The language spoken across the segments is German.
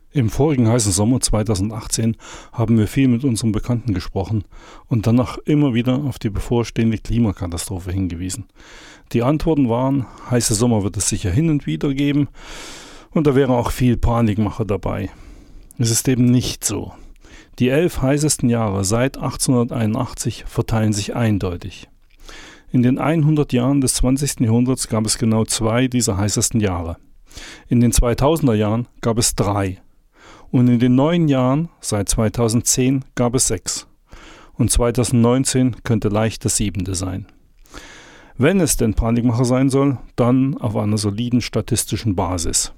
Im vorigen heißen Sommer 2018 haben wir viel mit unseren Bekannten gesprochen und danach immer wieder auf die bevorstehende Klimakatastrophe hingewiesen. Die Antworten waren, heiße Sommer wird es sicher hin und wieder geben und da wäre auch viel Panikmache dabei. Es ist eben nicht so. Die 11 heißesten Jahre seit 1881 verteilen sich eindeutig. In den 100 Jahren des 20. Jahrhunderts gab es genau 2 dieser heißesten Jahre. In den 2000er Jahren gab es 3. Und in den 9 Jahren, seit 2010, gab es 6. Und 2019 könnte leicht das 7. sein. Wenn es denn Panikmacher sein soll, dann auf einer soliden statistischen Basis.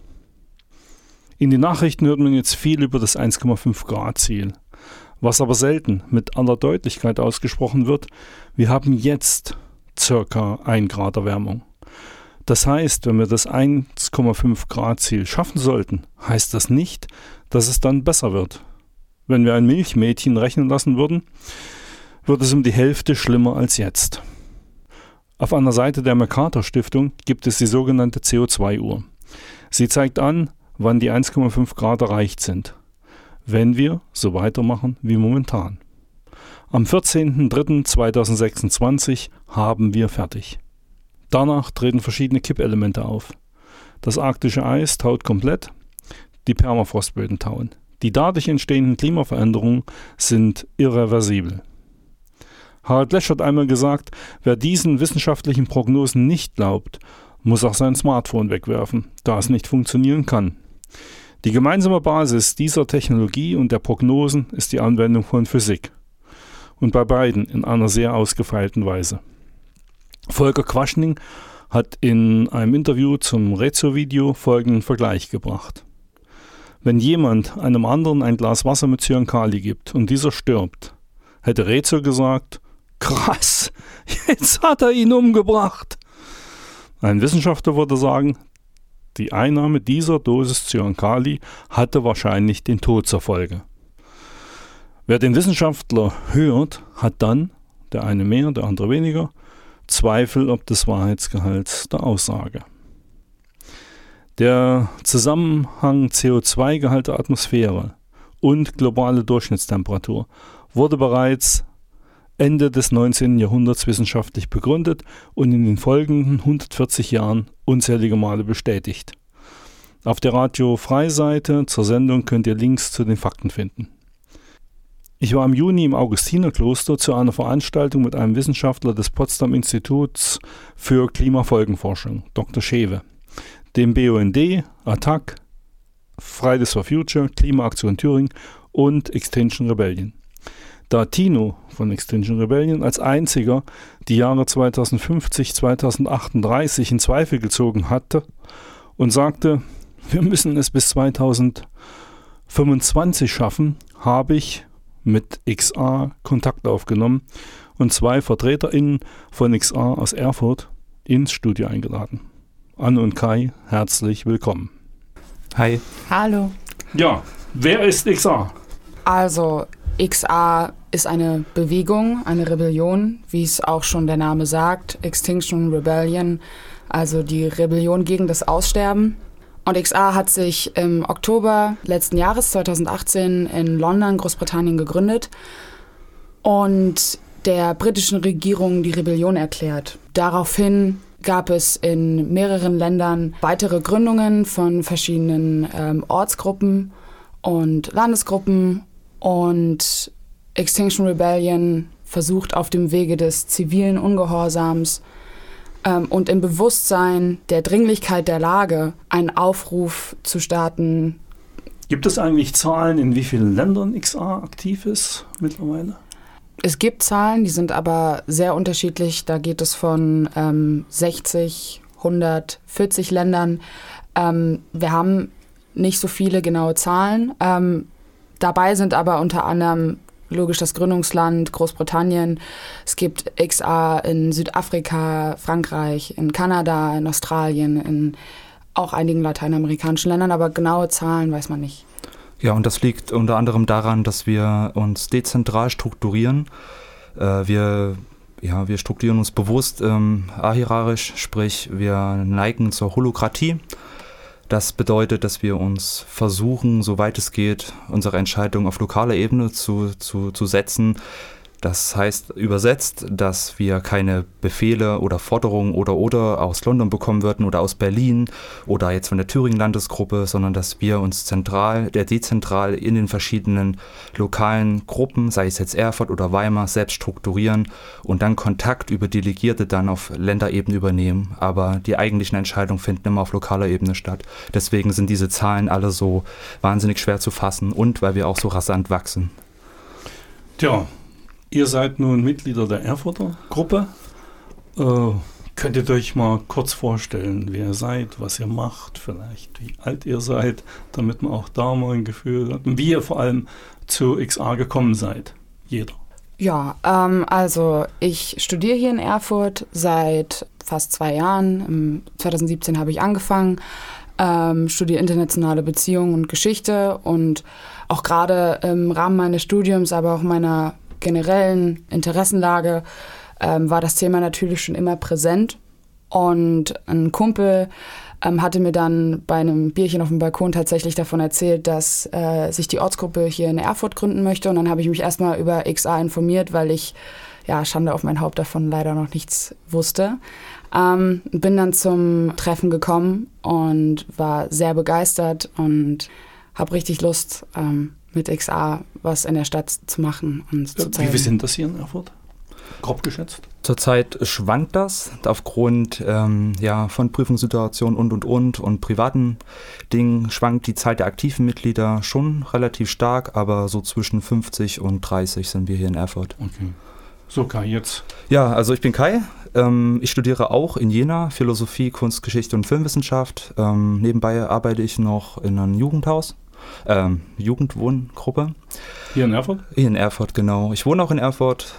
In den Nachrichten hört man jetzt viel über das 1,5 Grad Ziel. Was aber selten mit aller Deutlichkeit ausgesprochen wird, wir haben jetzt ca. 1 Grad Erwärmung. Das heißt, wenn wir das 1,5 Grad Ziel schaffen sollten, heißt das nicht, dass es dann besser wird. Wenn wir ein Milchmädchen rechnen lassen würden, wird es um die Hälfte schlimmer als jetzt. Auf einer Seite der Mercator Stiftung gibt es die sogenannte CO2-Uhr. Sie zeigt an, wann die 1,5 Grad erreicht sind, wenn wir so weitermachen wie momentan. Am 14.03.2026 haben wir fertig. Danach treten verschiedene Kippelemente auf. Das arktische Eis taut komplett, die Permafrostböden tauen. Die dadurch entstehenden Klimaveränderungen sind irreversibel. Harald Lesch hat einmal gesagt, wer diesen wissenschaftlichen Prognosen nicht glaubt, muss auch sein Smartphone wegwerfen, da es nicht funktionieren kann. Die gemeinsame Basis dieser Technologie und der Prognosen ist die Anwendung von Physik. Und bei beiden in einer sehr ausgefeilten Weise. Volker Quaschning hat in einem Interview zum Rezo-Video folgenden Vergleich gebracht. Wenn jemand einem anderen ein Glas Wasser mit Cyankali gibt und dieser stirbt, hätte Rezo gesagt, krass, jetzt hat er ihn umgebracht. Ein Wissenschaftler würde sagen, die Einnahme dieser Dosis Cyankali hatte wahrscheinlich den Tod zur Folge. Wer den Wissenschaftler hört, hat dann, der eine mehr, der andere weniger, Zweifel ob des Wahrheitsgehalts der Aussage. Der Zusammenhang CO2-Gehalt der Atmosphäre und globale Durchschnittstemperatur wurde bereits Ende des 19. Jahrhunderts wissenschaftlich begründet und in den folgenden 140 Jahren unzählige Male bestätigt. Auf der Radio-Frei-Seite zur Sendung könnt ihr Links zu den Fakten finden. Ich war im Juni im Augustinerkloster zu einer Veranstaltung mit einem Wissenschaftler des Potsdam Instituts für Klimafolgenforschung, Dr. Schewe, dem BUND, ATTAC, Fridays for Future, Klimaaktion Thüringen und Extinction Rebellion. Da Tino von Extinction Rebellion als einziger die Jahre 2050, 2038 in Zweifel gezogen hatte und sagte, wir müssen es bis 2025 schaffen, habe ich mit XA Kontakt aufgenommen und 2 VertreterInnen von XA aus Erfurt ins Studio eingeladen. Anne und Kai, herzlich willkommen. Hi. Hallo. Ja, wer ist XA? Also XA ist eine Bewegung, eine Rebellion, wie es auch schon der Name sagt, Extinction Rebellion, also die Rebellion gegen das Aussterben. Und XA hat sich im Oktober letzten Jahres, 2018, in London, Großbritannien gegründet und der britischen Regierung die Rebellion erklärt. Daraufhin gab es in mehreren Ländern weitere Gründungen von verschiedenen Ortsgruppen und Landesgruppen und Extinction Rebellion versucht auf dem Wege des zivilen Ungehorsams und im Bewusstsein der Dringlichkeit der Lage einen Aufruf zu starten. Gibt es eigentlich Zahlen, in wie vielen Ländern XA aktiv ist mittlerweile? Es gibt Zahlen, die sind aber sehr unterschiedlich. Da geht es von 60, 140 Ländern. Wir haben nicht so viele genaue Zahlen. Dabei sind aber unter anderem logisch das Gründungsland Großbritannien. Es gibt XA in Südafrika, Frankreich, in Kanada, in Australien, in auch einigen lateinamerikanischen Ländern, aber genaue Zahlen weiß man nicht. Ja, und das liegt unter anderem daran, dass wir uns dezentral strukturieren. Wir strukturieren uns bewusst ahierarchisch, sprich wir neigen zur Holokratie. Das bedeutet, dass wir uns versuchen, soweit es geht, unsere Entscheidungen auf lokaler Ebene zu setzen. Das heißt übersetzt, dass wir keine Befehle oder Forderungen oder aus London bekommen würden oder aus Berlin oder jetzt von der Thüringen-Landesgruppe, sondern dass wir uns dezentral in den verschiedenen lokalen Gruppen, sei es jetzt Erfurt oder Weimar, selbst strukturieren und dann Kontakt über Delegierte dann auf Länderebene übernehmen. Aber die eigentlichen Entscheidungen finden immer auf lokaler Ebene statt. Deswegen sind diese Zahlen alle so wahnsinnig schwer zu fassen und weil wir auch so rasant wachsen. Tja. Ihr seid nun Mitglieder der Erfurter Gruppe. Könntet ihr euch mal kurz vorstellen, wer ihr seid, was ihr macht, vielleicht wie alt ihr seid, damit man auch da mal ein Gefühl hat, und wie ihr vor allem zu XA gekommen seid, jeder. Ja, also ich studiere hier in Erfurt seit fast 2 Jahren. 2017 habe ich angefangen, studiere internationale Beziehungen und Geschichte und auch gerade im Rahmen meines Studiums, aber auch meiner generellen Interessenlage war das Thema natürlich schon immer präsent. Und ein Kumpel hatte mir dann bei einem Bierchen auf dem Balkon tatsächlich davon erzählt, dass sich die Ortsgruppe hier in Erfurt gründen möchte. Und dann habe ich mich erstmal über XA informiert, weil ich, ja, Schande auf mein Haupt, davon leider noch nichts wusste. Bin dann zum Treffen gekommen und war sehr begeistert und habe richtig Lust, mit XA was in der Stadt zu machen und zu zeigen. Wie sind das hier in Erfurt? Grob geschätzt? Zurzeit schwankt das aufgrund von Prüfungssituationen und privaten Dingen schwankt die Zahl der aktiven Mitglieder schon relativ stark, aber so zwischen 50 und 30 sind wir hier in Erfurt. Okay. So, Kai, jetzt. Ja, also ich bin Kai. Ich studiere auch in Jena Philosophie, Kunstgeschichte und Filmwissenschaft. Nebenbei arbeite ich noch in einem Jugendhaus. Jugendwohngruppe. Hier in Erfurt? Hier in Erfurt, genau. Ich wohne auch in Erfurt.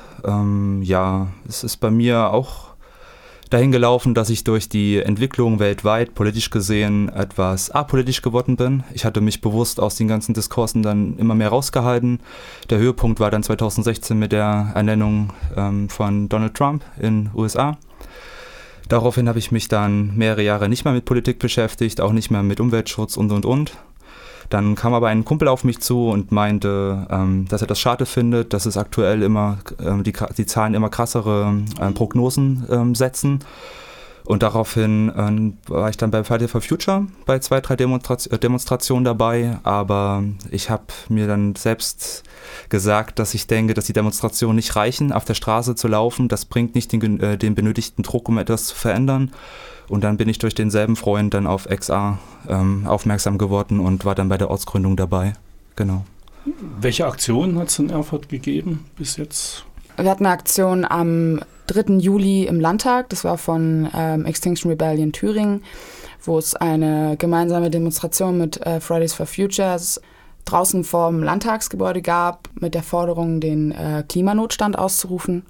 Es ist bei mir auch dahin gelaufen, dass ich durch die Entwicklung weltweit politisch gesehen etwas apolitisch geworden bin. Ich hatte mich bewusst aus den ganzen Diskursen dann immer mehr rausgehalten. Der Höhepunkt war dann 2016 mit der Ernennung von Donald Trump in den USA. Daraufhin habe ich mich dann mehrere Jahre nicht mehr mit Politik beschäftigt, auch nicht mehr mit Umweltschutz und. Dann kam aber ein Kumpel auf mich zu und meinte, dass er das schade findet, dass es aktuell immer die Zahlen immer krassere Prognosen setzen. Und daraufhin war ich dann bei Friday for Future bei 2, 3 Demonstrationen dabei. Aber ich habe mir dann selbst gesagt, dass ich denke, dass die Demonstrationen nicht reichen, auf der Straße zu laufen. Das bringt nicht den benötigten Druck, um etwas zu verändern. Und dann bin ich durch denselben Freund dann auf XA aufmerksam geworden und war dann bei der Ortsgründung dabei. Genau. Welche Aktionen hat es in Erfurt gegeben bis jetzt? Wir hatten eine Aktion am 3. Juli im Landtag. Das war von Extinction Rebellion Thüringen, wo es eine gemeinsame Demonstration mit Fridays for Futures draußen vorm Landtagsgebäude gab, mit der Forderung, den Klimanotstand auszurufen.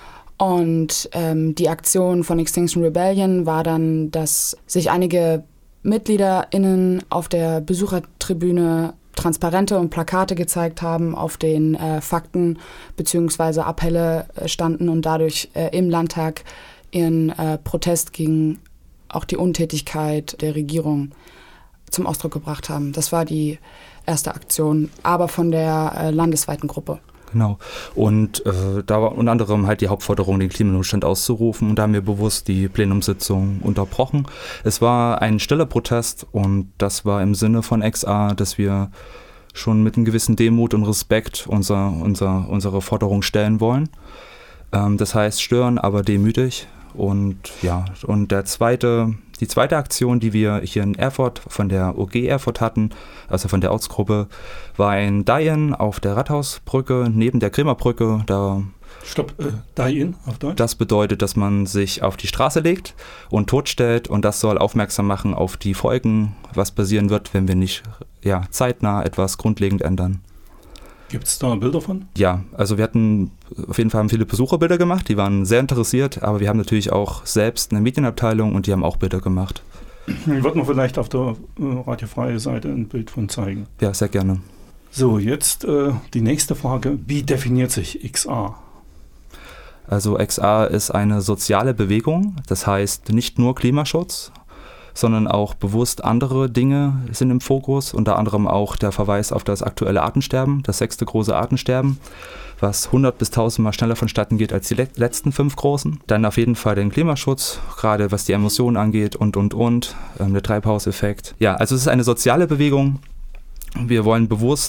Und die Aktion von Extinction Rebellion war dann, dass sich einige MitgliederInnen auf der Besuchertribüne Transparente und Plakate gezeigt haben, auf denen Fakten bzw. Appelle standen und dadurch im Landtag ihren Protest gegen auch die Untätigkeit der Regierung zum Ausdruck gebracht haben. Das war die erste Aktion, aber von der landesweiten Gruppe. Genau. Und da war unter anderem halt die Hauptforderung, den Klimanotstand auszurufen. Und da haben wir bewusst die Plenumssitzung unterbrochen. Es war ein stiller Protest und das war im Sinne von XA, dass wir schon mit einem gewissen Demut und Respekt unsere Forderung stellen wollen. Das heißt stören, aber demütig. Und ja, und die zweite Aktion, die wir hier in Erfurt von der OG Erfurt hatten, also von der Ortsgruppe, war ein Die-In auf der Rathausbrücke, neben der Krämerbrücke. Stopp, Die-In auf Deutsch? Das bedeutet, dass man sich auf die Straße legt und totstellt und das soll aufmerksam machen auf die Folgen, was passieren wird, wenn wir nicht zeitnah etwas grundlegend ändern. Gibt es da Bilder von? Ja, also wir hatten auf jeden Fall viele Besucherbilder gemacht, die waren sehr interessiert, aber wir haben natürlich auch selbst eine Medienabteilung und die haben auch Bilder gemacht. Wird man vielleicht auf der radiofreie Seite ein Bild von zeigen? Ja, sehr gerne. So, jetzt die nächste Frage. Wie definiert sich XA? Also XA ist eine soziale Bewegung, das heißt nicht nur Klimaschutz, sondern auch bewusst andere Dinge sind im Fokus, unter anderem auch der Verweis auf das aktuelle Artensterben, das 6. große Artensterben, was 100 bis 1000 Mal schneller vonstatten geht als die letzten 5 großen. Dann auf jeden Fall den Klimaschutz, gerade was die Emissionen angeht und, der Treibhauseffekt. Ja, also es ist eine soziale Bewegung. Wir wollen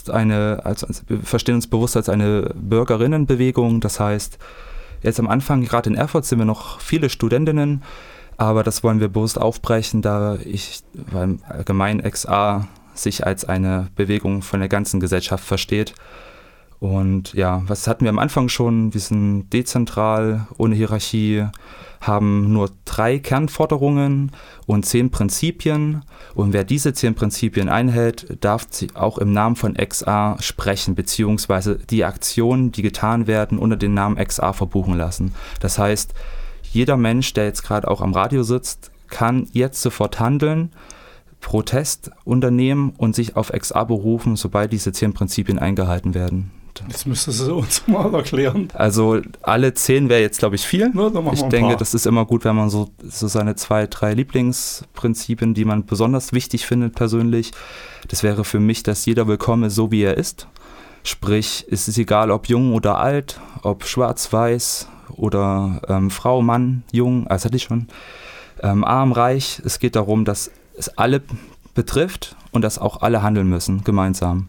wir verstehen uns bewusst als eine Bürgerinnenbewegung, das heißt, jetzt am Anfang, gerade in Erfurt, sind wir noch viele Studentinnen, aber das wollen wir bewusst aufbrechen, weil allgemein XA sich als eine Bewegung von der ganzen Gesellschaft versteht. Und ja, was hatten wir am Anfang schon? Wir sind dezentral, ohne Hierarchie, haben nur 3 Kernforderungen und 10 Prinzipien. Und wer diese 10 Prinzipien einhält, darf auch im Namen von XA sprechen, beziehungsweise die Aktionen, die getan werden, unter den Namen XA verbuchen lassen. Das heißt, jeder Mensch, der jetzt gerade auch am Radio sitzt, kann jetzt sofort handeln, Protest unternehmen und sich auf XA berufen, sobald diese 10 Prinzipien eingehalten werden. Jetzt müsstest du uns mal erklären. Also alle 10 wäre jetzt, glaube ich, viel. Ja, ich denke, das ist immer gut, wenn man so seine 2, 3 Lieblingsprinzipien, die man besonders wichtig findet persönlich. Das wäre für mich, dass jeder willkommen ist, so wie er ist. Sprich, es ist egal, ob jung oder alt, ob schwarz, weiß oder Frau, Mann, jung, das hatte ich schon, arm, reich. Es geht darum, dass es alle betrifft und dass auch alle handeln müssen, gemeinsam.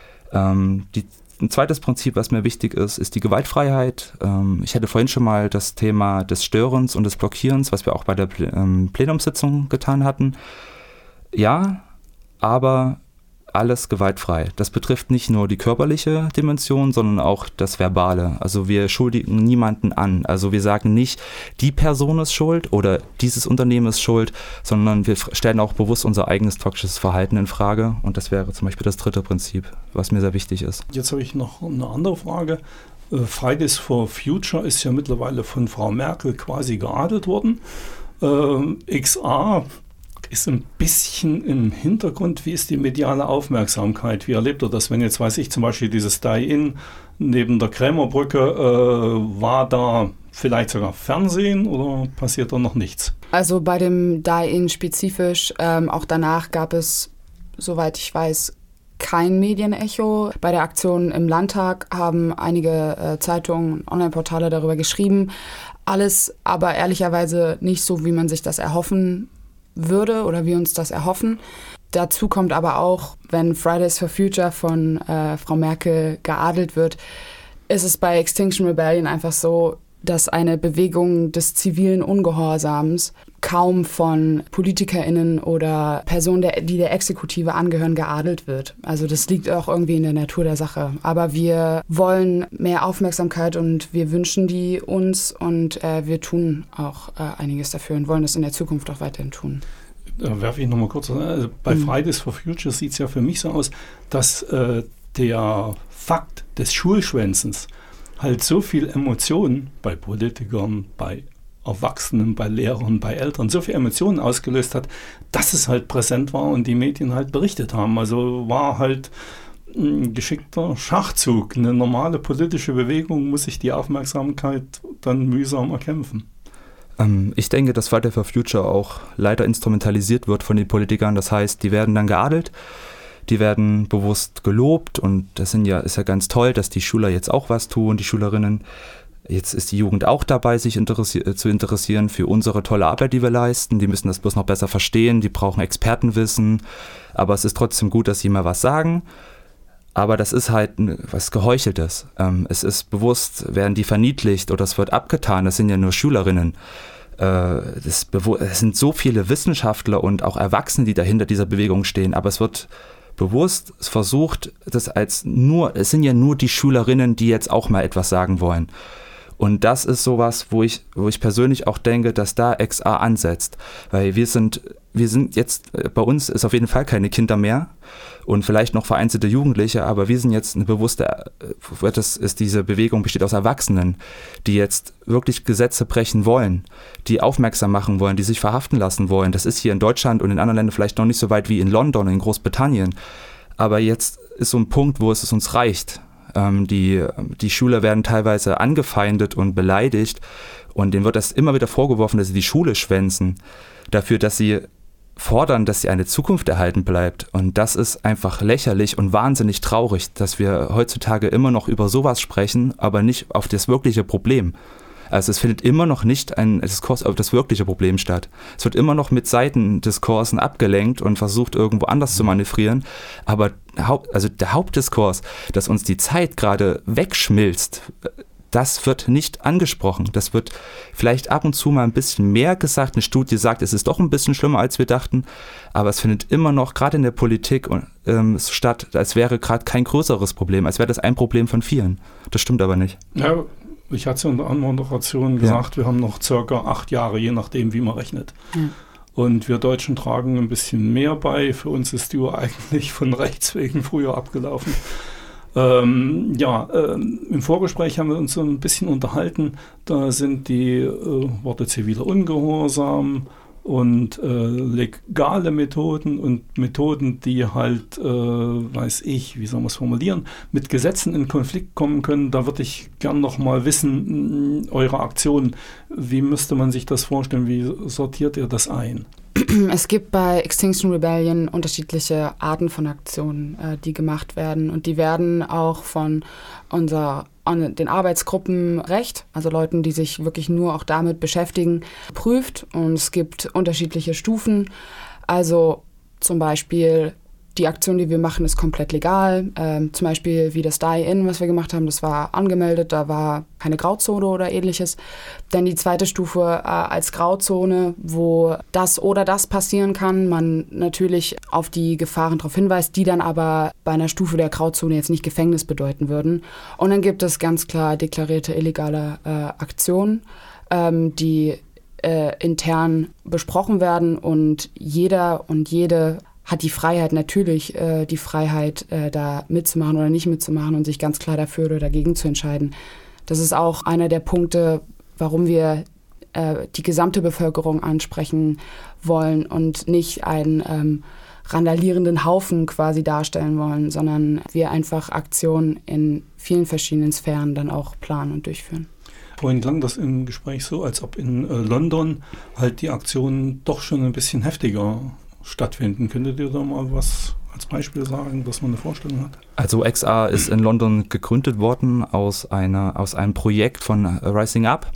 Ein zweites Prinzip, was mir wichtig ist, ist die Gewaltfreiheit. Ich hatte vorhin schon mal das Thema des Störens und des Blockierens, was wir auch bei der Plenumssitzung getan hatten. Ja, aber alles gewaltfrei. Das betrifft nicht nur die körperliche Dimension, sondern auch das Verbale. Also wir schuldigen niemanden an. Also wir sagen nicht, die Person ist schuld oder dieses Unternehmen ist schuld, sondern wir stellen auch bewusst unser eigenes toxisches Verhalten in Frage. Und das wäre zum Beispiel das 3. Prinzip, was mir sehr wichtig ist. Jetzt habe ich noch eine andere Frage. Fridays for Future ist ja mittlerweile von Frau Merkel quasi geadelt worden. XA ist ein bisschen im Hintergrund. Wie ist die mediale Aufmerksamkeit? Wie erlebt ihr das, wenn jetzt, weiß ich, zum Beispiel dieses Die-In neben der Krämerbrücke, war da vielleicht sogar Fernsehen oder passiert da noch nichts? Also bei dem Die-In spezifisch, auch danach gab es, soweit ich weiß, kein Medienecho. Bei der Aktion im Landtag haben einige Zeitungen, Online-Portale darüber geschrieben. Alles aber ehrlicherweise nicht so, wie man sich das erhoffen würde oder wir uns das erhoffen. Dazu kommt aber auch, wenn Fridays for Future von Frau Merkel geadelt wird, ist es bei Extinction Rebellion einfach so, dass eine Bewegung des zivilen Ungehorsams kaum von PolitikerInnen oder Personen, die der Exekutive angehören, geadelt wird. Also das liegt auch irgendwie in der Natur der Sache. Aber wir wollen mehr Aufmerksamkeit und wir wünschen die uns und wir tun auch einiges dafür und wollen das in der Zukunft auch weiterhin tun. Da werfe ich nochmal kurz. Also bei Fridays for Future sieht es ja für mich so aus, dass der Fakt des Schulschwänzens halt so viel Emotionen bei Politikern, bei Erwachsenen, bei Lehrern, bei Eltern, so viel Emotionen ausgelöst hat, dass es halt präsent war und die Medien halt berichtet haben. Also war halt ein geschickter Schachzug. Eine normale politische Bewegung muss sich die Aufmerksamkeit dann mühsam erkämpfen. Ich denke, dass Fridays for Future auch leider instrumentalisiert wird von den Politikern. Das heißt, die werden dann geadelt. Die werden bewusst gelobt und das ist ja ganz toll, dass die Schüler jetzt auch was tun, die Schülerinnen. Jetzt ist die Jugend auch dabei, sich zu interessieren für unsere tolle Arbeit, die wir leisten. Die müssen das bloß noch besser verstehen, die brauchen Expertenwissen. Aber es ist trotzdem gut, dass sie mal was sagen. Aber das ist halt was Geheucheltes. Es ist bewusst, werden die verniedlicht oder es wird abgetan. Das sind ja nur Schülerinnen. Es sind so viele Wissenschaftler und auch Erwachsene, die dahinter dieser Bewegung stehen. Aber es wird bewusst versucht, es sind ja nur die Schülerinnen, die jetzt auch mal etwas sagen wollen. Und das ist sowas, wo ich persönlich auch denke, dass da XA ansetzt. Weil wir sind jetzt, bei uns ist auf jeden Fall keine Kinder mehr und vielleicht noch vereinzelte Jugendliche, aber wir sind jetzt diese Bewegung besteht aus Erwachsenen, die jetzt wirklich Gesetze brechen wollen, die aufmerksam machen wollen, die sich verhaften lassen wollen. Das ist hier in Deutschland und in anderen Ländern vielleicht noch nicht so weit wie in London, in Großbritannien. Aber jetzt ist so ein Punkt, wo es uns reicht. Die Schüler werden teilweise angefeindet und beleidigt und denen wird das immer wieder vorgeworfen, dass sie die Schule schwänzen, dafür, dass sie fordern, dass sie eine Zukunft erhalten bleibt. Und das ist einfach lächerlich und wahnsinnig traurig, dass wir heutzutage immer noch über sowas sprechen, aber nicht auf das wirkliche Problem. Also es findet immer noch nicht ein Diskurs auf das wirkliche Problem statt. Es wird immer noch mit Seitendiskursen abgelenkt und versucht, irgendwo anders zu manövrieren. Aber der Hauptdiskurs, dass uns die Zeit gerade wegschmilzt, das wird nicht angesprochen. Das wird vielleicht ab und zu mal ein bisschen mehr gesagt. Eine Studie sagt, es ist doch ein bisschen schlimmer, als wir dachten. Aber es findet immer noch, gerade in der Politik, statt, als wäre gerade kein größeres Problem, als wäre das ein Problem von vielen. Das stimmt aber nicht. Ja, ich hatte es in der Anmoderation gesagt, wir haben noch circa 8 Jahre, je nachdem, wie man rechnet. Mhm. Und wir Deutschen tragen ein bisschen mehr bei. Für uns ist die Uhr eigentlich von Rechts wegen früher abgelaufen. Im Vorgespräch haben wir uns so ein bisschen unterhalten. Da sind die Worte ziviler Ungehorsam und legale Methoden und Methoden, die halt, wie soll man es formulieren, mit Gesetzen in Konflikt kommen können. Da würde ich gern noch mal wissen, eure Aktionen, wie müsste man sich das vorstellen, wie sortiert ihr das ein? Es gibt bei Extinction Rebellion unterschiedliche Arten von Aktionen, die gemacht werden. Und die werden auch von den Arbeitsgruppen Recht, also Leuten, die sich wirklich nur auch damit beschäftigen, geprüft. Und es gibt unterschiedliche Stufen. Also zum Beispiel die Aktion, die wir machen, ist komplett legal. Zum Beispiel wie das Die-In, was wir gemacht haben, das war angemeldet, da war keine Grauzone oder ähnliches. Dann die zweite Stufe als Grauzone, wo das oder das passieren kann, man natürlich auf die Gefahren darauf hinweist, die dann aber bei einer Stufe der Grauzone jetzt nicht Gefängnis bedeuten würden. Und dann gibt es ganz klar deklarierte illegale Aktionen, die intern besprochen werden und jeder und jede hat die Freiheit, natürlich die Freiheit, da mitzumachen oder nicht mitzumachen und sich ganz klar dafür oder dagegen zu entscheiden. Das ist auch einer der Punkte, warum wir die gesamte Bevölkerung ansprechen wollen und nicht einen randalierenden Haufen quasi darstellen wollen, sondern wir einfach Aktionen in vielen verschiedenen Sphären dann auch planen und durchführen. Vorhin klang das im Gespräch so, als ob in London halt die Aktionen doch schon ein bisschen heftiger stattfinden. Könntet ihr da mal was als Beispiel sagen, dass man eine Vorstellung hat? Also XR ist in London gegründet worden aus einem Projekt von Rising Up.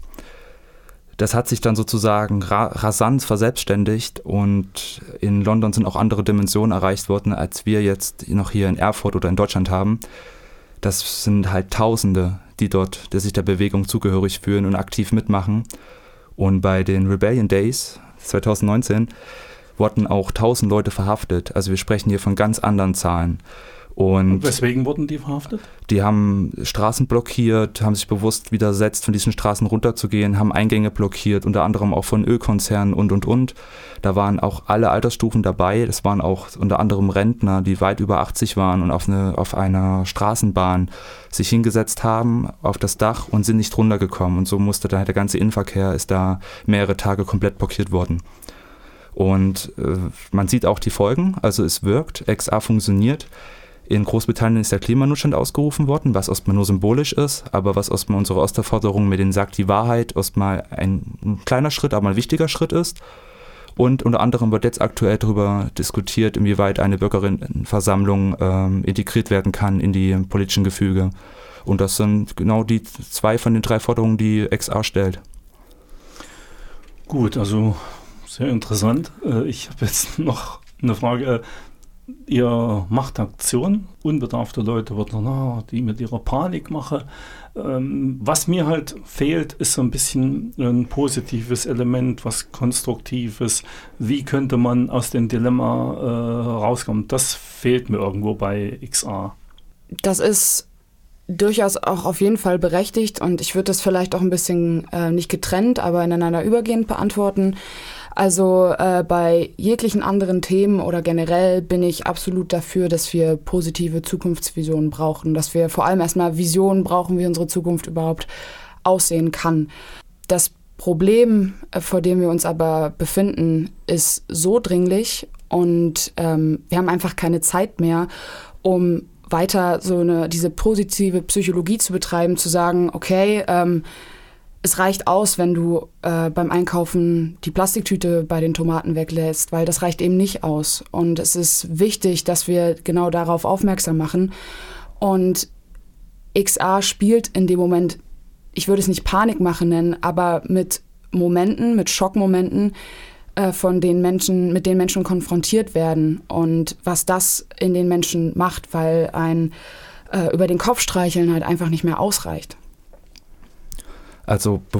Das hat sich dann sozusagen rasant verselbstständigt und in London sind auch andere Dimensionen erreicht worden, als wir jetzt noch hier in Erfurt oder in Deutschland haben. Das sind halt Tausende, die sich der Bewegung zugehörig fühlen und aktiv mitmachen. Und bei den Rebellion Days 2019 wurden auch 1000 Leute verhaftet. Also wir sprechen hier von ganz anderen Zahlen. Und weswegen wurden die verhaftet? Die haben Straßen blockiert, haben sich bewusst widersetzt, von diesen Straßen runterzugehen, haben Eingänge blockiert, unter anderem auch von Ölkonzernen und. Da waren auch alle Altersstufen dabei. Es waren auch unter anderem Rentner, die weit über 80 waren und auf einer Straßenbahn sich hingesetzt haben auf das Dach und sind nicht runtergekommen. Und so musste der ganze Innenverkehr ist da mehrere Tage komplett blockiert worden. Und man sieht auch die Folgen, also es wirkt, XA funktioniert. In Großbritannien ist der Klimanotstand ausgerufen worden, was erstmal nur symbolisch ist, aber was erstmal unsere Osterforderung mit denen sagt, die Wahrheit erstmal ein kleiner Schritt, aber ein wichtiger Schritt ist. Und unter anderem wird jetzt aktuell darüber diskutiert, inwieweit eine Bürgerinnenversammlung integriert werden kann in die politischen Gefüge. Und das sind genau die 2 von den 3 Forderungen, die XA stellt. Gut, also sehr interessant. Ich habe jetzt noch eine Frage. Ihr macht Aktionen, unbedarfte Leute würden, die mit ihrer Panik machen. Was mir halt fehlt, ist so ein bisschen ein positives Element, was Konstruktives. Wie könnte man aus dem Dilemma rauskommen? Das fehlt mir irgendwo bei XA. Das ist durchaus auch auf jeden Fall berechtigt und ich würde das vielleicht auch ein bisschen nicht getrennt, aber ineinander übergehend beantworten. Also bei jeglichen anderen Themen oder generell bin ich absolut dafür, dass wir positive Zukunftsvisionen brauchen, dass wir vor allem erstmal Visionen brauchen, wie unsere Zukunft überhaupt aussehen kann. Das Problem, vor dem wir uns aber befinden, ist so dringlich und wir haben einfach keine Zeit mehr, um weiter diese positive Psychologie zu betreiben, zu sagen, okay, es reicht aus, wenn du beim Einkaufen die Plastiktüte bei den Tomaten weglässt, weil das reicht eben nicht aus. Und es ist wichtig, dass wir genau darauf aufmerksam machen. Und XA spielt in dem Moment, ich würde es nicht Panikmachen nennen, aber mit Momenten, mit Schockmomenten, mit denen Menschen konfrontiert werden und was das in den Menschen macht, weil ein über den Kopf streicheln halt einfach nicht mehr ausreicht. Also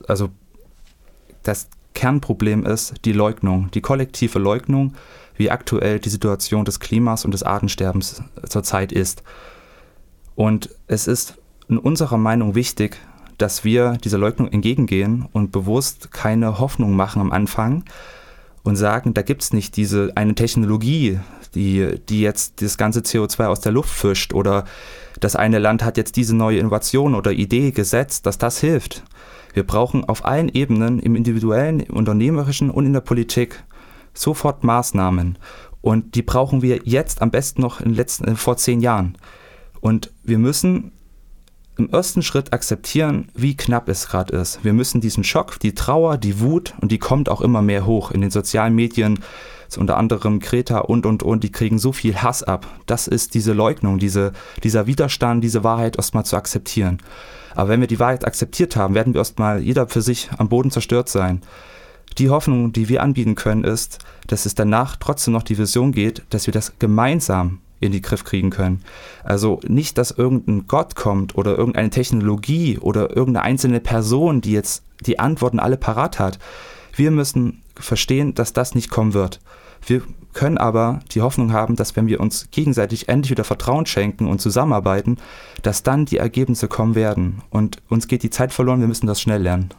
das Kernproblem ist die Leugnung, die kollektive Leugnung, wie aktuell die Situation des Klimas und des Artensterbens zurzeit ist. Und es ist in unserer Meinung wichtig, dass wir dieser Leugnung entgegengehen und bewusst keine Hoffnung machen am Anfang und sagen, da gibt es nicht diese eine Technologie, die jetzt das ganze CO2 aus der Luft fischt oder das eine Land hat jetzt diese neue Innovation oder Idee gesetzt, dass das hilft. Wir brauchen auf allen Ebenen, im individuellen, im unternehmerischen und in der Politik sofort Maßnahmen. Und die brauchen wir jetzt am besten noch vor 10 Jahren. Und wir müssen im ersten Schritt akzeptieren, wie knapp es gerade ist. Wir müssen diesen Schock, die Trauer, die Wut, und die kommt auch immer mehr hoch in den sozialen Medien, so unter anderem Greta und, die kriegen so viel Hass ab. Das ist diese Leugnung, dieser Widerstand, diese Wahrheit erstmal zu akzeptieren. Aber wenn wir die Wahrheit akzeptiert haben, werden wir erstmal jeder für sich am Boden zerstört sein. Die Hoffnung, die wir anbieten können, ist, dass es danach trotzdem noch die Vision geht, dass wir das gemeinsam in den Griff kriegen können. Also nicht, dass irgendein Gott kommt oder irgendeine Technologie oder irgendeine einzelne Person, die jetzt die Antworten alle parat hat. Wir müssen verstehen, dass das nicht kommen wird. Wir können aber die Hoffnung haben, dass wenn wir uns gegenseitig endlich wieder Vertrauen schenken und zusammenarbeiten, dass dann die Ergebnisse kommen werden. Und uns geht die Zeit verloren, wir müssen das schnell lernen.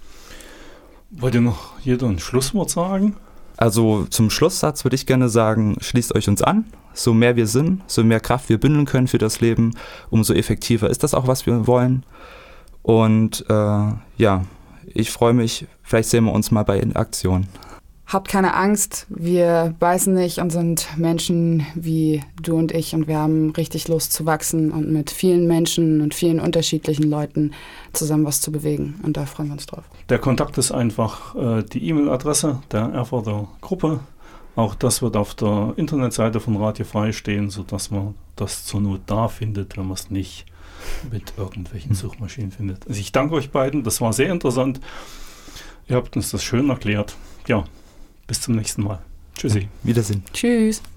Wollt ihr noch jeder ein Schlusswort sagen? Also zum Schlusssatz würde ich gerne sagen, schließt euch uns an. So mehr wir sind, so mehr Kraft wir bündeln können für das Leben, umso effektiver ist das auch, was wir wollen. Und ich freue mich, vielleicht sehen wir uns mal bei Aktion. Habt keine Angst, wir beißen nicht und sind Menschen wie du und ich und wir haben richtig Lust zu wachsen und mit vielen Menschen und vielen unterschiedlichen Leuten zusammen was zu bewegen und da freuen wir uns drauf. Der Kontakt ist einfach die E-Mail-Adresse der Erfurter Gruppe. Auch das wird auf der Internetseite von Radio Frei stehen, sodass man das zur Not da findet, wenn man es nicht mit irgendwelchen Suchmaschinen findet. Also ich danke euch beiden, das war sehr interessant. Ihr habt uns das schön erklärt. Ja, bis zum nächsten Mal. Tschüssi. Wiedersehen. Tschüss.